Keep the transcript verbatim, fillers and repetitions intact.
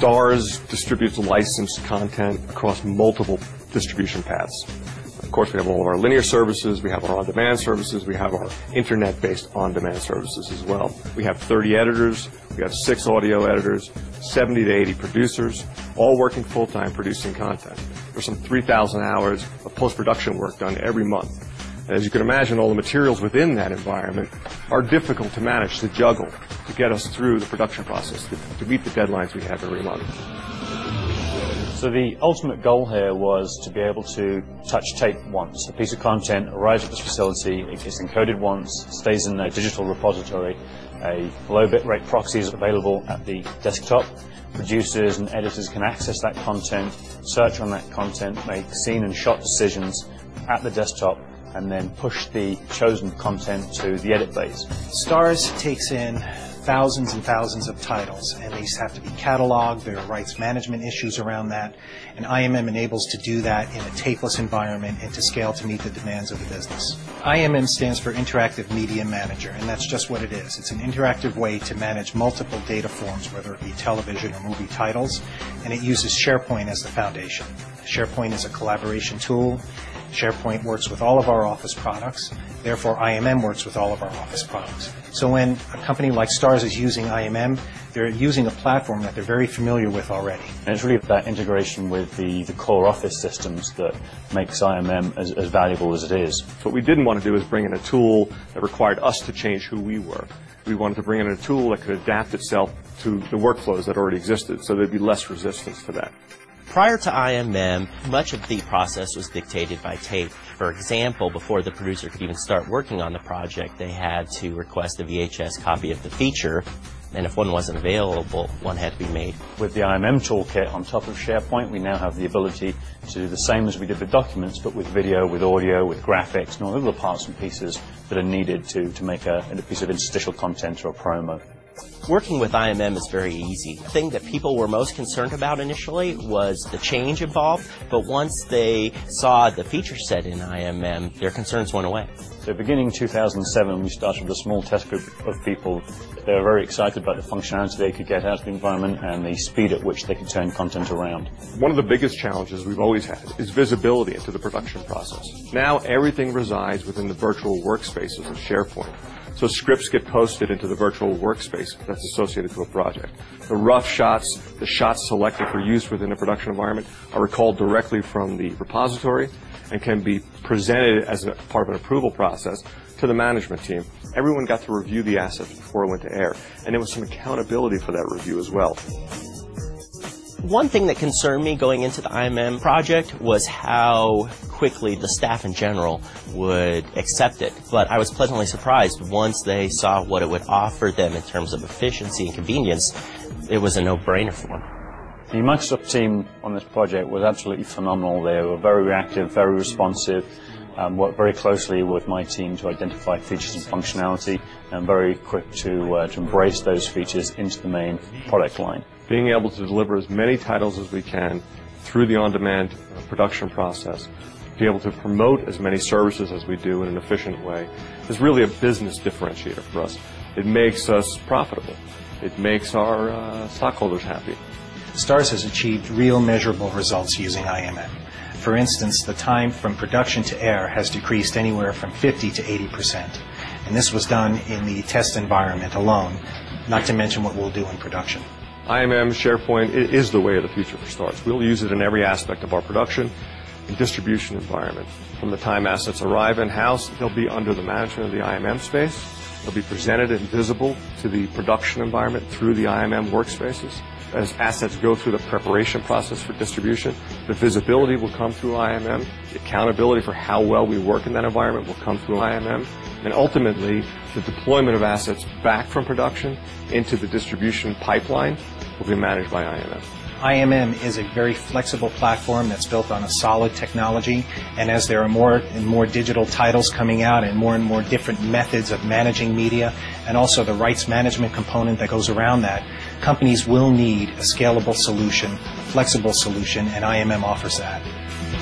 Starz distributes licensed content across multiple distribution paths. Of course, we have all of our linear services, we have our on-demand services, we have our internet-based on-demand services as well. We have thirty editors, we have six audio editors, seventy to eighty producers, all working full-time producing content. There's some three thousand hours of post-production work done every month. And as you can imagine, all the materials within that environment are difficult to manage, to juggle, to get us through the production process, to, to meet the deadlines we have every month. So the ultimate goal here was to be able to touch tape once. A piece of content arrives at this facility, it gets encoded once, stays in a digital repository, a low bitrate proxy is available at the desktop. Producers and editors can access that content, search on that content, make scene and shot decisions at the desktop, and then push the chosen content to the edit base. Starz takes in thousands and thousands of titles, and these have to be cataloged. There are rights management issues around that, and I M M enables to do that in a tapeless environment and to scale to meet the demands of the business. I M M stands for Interactive Media Manager, and that's just what it is. It's an interactive way to manage multiple data forms, whether it be television or movie titles, and it uses SharePoint as the foundation. SharePoint is a collaboration tool. SharePoint works with all of our Office products. Therefore, I M M works with all of our Office products. So when a company like Starz is using I M M, they're using a platform that they're very familiar with already. And it's really that integration with the, the core Office systems that makes I M M as, as valuable as it is. What we didn't want to do is bring in a tool that required us to change who we were. We wanted to bring in a tool that could adapt itself to the workflows that already existed, so there'd be less resistance to that. Prior to I M M, much of the process was dictated by tape. For example, before the producer could even start working on the project, they had to request a V H S copy of the feature, and if one wasn't available, one had to be made. With the I M M toolkit on top of SharePoint, we now have the ability to do the same as we did with documents, but with video, with audio, with graphics, and all the other parts and pieces that are needed to, to make a, a piece of interstitial content or a promo. Working with I M M is very easy. The thing that people were most concerned about initially was the change involved, but once they saw the feature set in I M M, their concerns went away. So beginning two thousand seven, we started with a small test group of people. They were very excited about the functionality they could get out of the environment and the speed at which they could turn content around. One of the biggest challenges we've always had is visibility into the production process. Now everything resides within the virtual workspaces of SharePoint. So scripts get posted into the virtual workspace that's associated to a project. The rough shots, the shots selected for use within a production environment are recalled directly from the repository and can be presented as a part of an approval process to the management team. Everyone got to review the assets before it went to air, and there was some accountability for that review as well. One thing that concerned me going into the I M M project was how quickly the staff in general would accept it. But I was pleasantly surprised once they saw what it would offer them in terms of efficiency and convenience. It was a no-brainer for them. The Microsoft team on this project was absolutely phenomenal. They were very reactive, very responsive, um, worked very closely with my team to identify features and functionality, and very quick to, uh, to embrace those features into the main product line. Being able to deliver as many titles as we can through the on-demand uh, production process, be able to promote as many services as we do in an efficient way, is really a business differentiator for us. It makes us profitable. It makes our uh, stockholders happy. Starz has achieved real measurable results using I M M. For instance, the time from production to air has decreased anywhere from fifty to eighty percent. And this was done in the test environment alone, not to mention what we'll do in production. I M M, SharePoint, it is the way of the future for Starz. We'll use it in every aspect of our production and distribution environment. From the time assets arrive in-house, they'll be under the management of the I M M space. They'll be presented and visible to the production environment through the I M M workspaces. As assets go through the preparation process for distribution, the visibility will come through I M M. The accountability for how well we work in that environment will come through I M M. And ultimately, the deployment of assets back from production into the distribution pipeline will be managed by I M M. I M M is a very flexible platform that's built on a solid technology, and as there are more and more digital titles coming out and more and more different methods of managing media, and also the rights management component that goes around that, companies will need a scalable solution, a flexible solution, and I M M offers that.